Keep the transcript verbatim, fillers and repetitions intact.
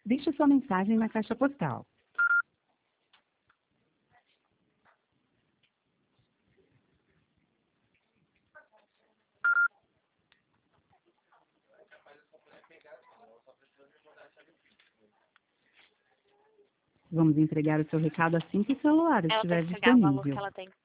Deixe sua mensagem na caixa postal. Vamos entregar o seu recado assim que o celular Ela tem estiver que pegar o valor que disponível. ela tem que